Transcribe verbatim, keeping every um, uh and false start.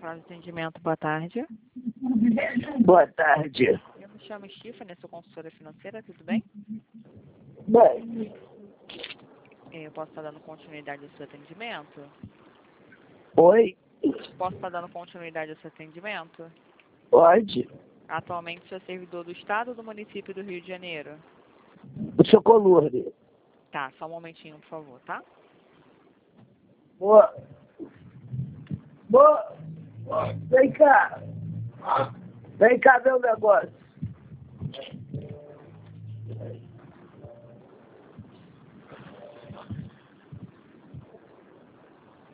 Prazo de atendimento, boa tarde. Boa tarde. Eu me chamo Stephanie, sou consultora financeira, tudo bem? Bem, Eu posso estar dando continuidade ao seu atendimento? oi? Posso estar dando continuidade ao seu atendimento? Pode? Atualmente, o senhor é servidor do Estado ou do município do Rio de Janeiro? O seu Colurde. Tá, só um momentinho, por favor, tá? Boa. Boa. Vem cá. Vem cá ver o negócio.